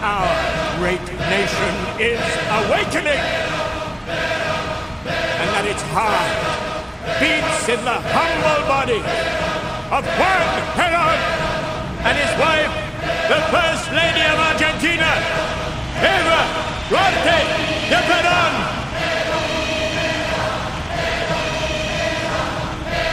our great nation is awakening, and that its heart beats in the humble body of Juan Perón and his wife, the First Lady of Argentina, Eva Duarte.